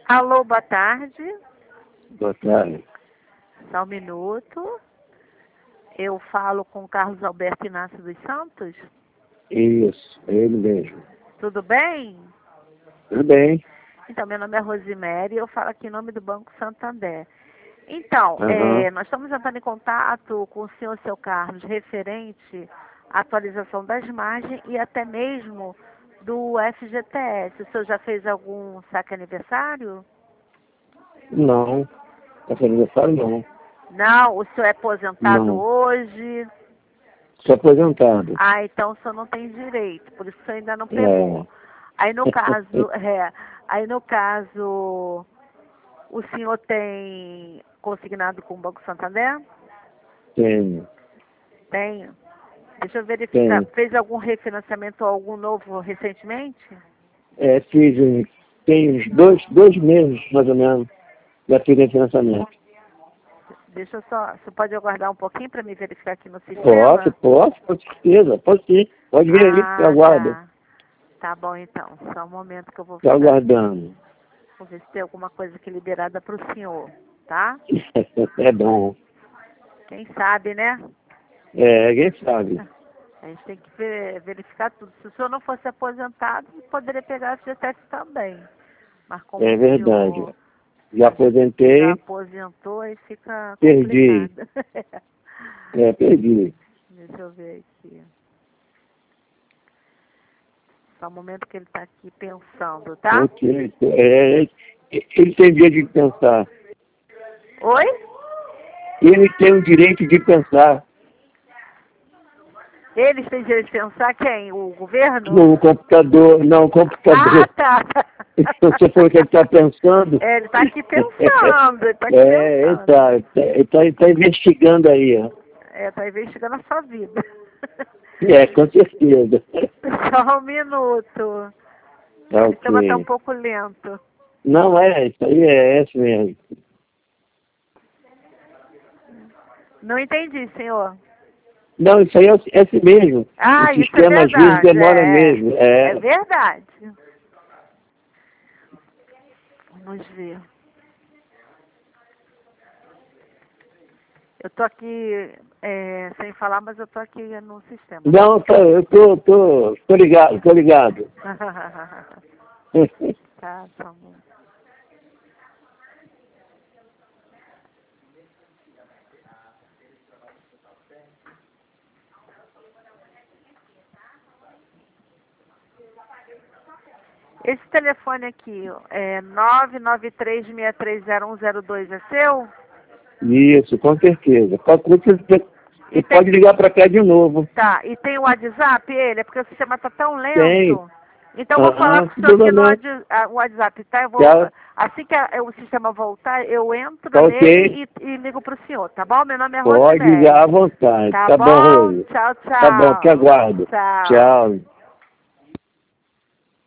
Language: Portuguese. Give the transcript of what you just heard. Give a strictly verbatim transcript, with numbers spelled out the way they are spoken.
Alô, boa tarde. Boa tarde. Só um minuto. Eu falo com o Carlos Alberto Inácio dos Santos. Isso, é ele mesmo. Tudo bem? Tudo bem. Então, meu nome é Rosemary e eu falo aqui em nome do Banco Santander. Então, Uhum. é, nós estamos entrando em contato com o senhor, seu Carlos, referente à atualização das margens e até mesmo do F G T S. O senhor já fez algum saque aniversário? Não. Esse aniversário não. Não, o senhor é aposentado Não. hoje? Sou aposentado. Ah, então o senhor não tem direito, por isso que o senhor ainda não pegou. É. Aí no caso, é, aí no caso, o senhor tem consignado com o Banco Santander? Tenho. Tenho. Deixa eu verificar. Tenho. Fez algum refinanciamento ou algum novo recentemente? É, fiz, um- tem uns dois, dois meses, mais ou menos, já fiz esse financiamento. Deixa eu só. Você pode aguardar um pouquinho para me verificar aqui no sistema? Posso, posso, com certeza. Pode sim. Pode vir ali, que eu Ah, aguardo. tá. Tá bom então. Só um momento que eu vou Estou ver. aguardando. Vou ver se tem alguma coisa aqui liberada para o senhor, tá? É bom. Quem sabe, né? É, quem sabe. A gente tem que ver- verificar tudo. Se o senhor não fosse aposentado, poderia pegar F G T S também. Mas como É o verdade. senhor Já já aposentei, aposentou, aí fica perdi. complicado. É, perdi. Deixa eu ver aqui. Só um momento que ele está aqui pensando, tá? Ok. É, ele tem direito de pensar. Oi? Ele tem o direito de pensar. Eles têm direito de pensar quem? O governo? No computador, não, o computador. Ah, tá. Você falou que ele está pensando? É, ele está aqui pensando, ele está aqui É, ele pensando. está ele tá, ele tá investigando aí. Ó. É, está investigando a sua vida. É, com certeza. Só um minuto. Tá O sistema está um ok. pouco lento. Não, é, isso aí é esse mesmo. Não entendi, senhor. Não, isso aí é esse mesmo. Ah, O isso é sistema às vezes verdade. demora É, mesmo. é É, verdade. Vamos ver. Eu tô aqui é, sem falar, mas eu tô aqui no sistema. não, tá, eu tô, tô, tô ligado, tô ligado. Tá, tá bom. Esse telefone aqui, ó, é nove nove três, seis três zero um zero dois, é seu? Isso, com certeza. Qualquer coisa, Você E você tem, pode ligar para cá de novo. tá, e tem o WhatsApp, ele? É porque o sistema tá tão Tem. lento. Então, eu vou falar Aham, com o sem senhor aqui no problema não. Whats- ah, WhatsApp, tá? Eu vou, Tá, assim que a- o sistema voltar, eu entro tá ok. nele e, e ligo pro senhor, tá bom? Meu nome é Pode ligar Rosemary. à vontade. Tá Tá bom, bom? Rose. Tchau, Tá bom, que tchau. aguardo. Tchau. Tchau.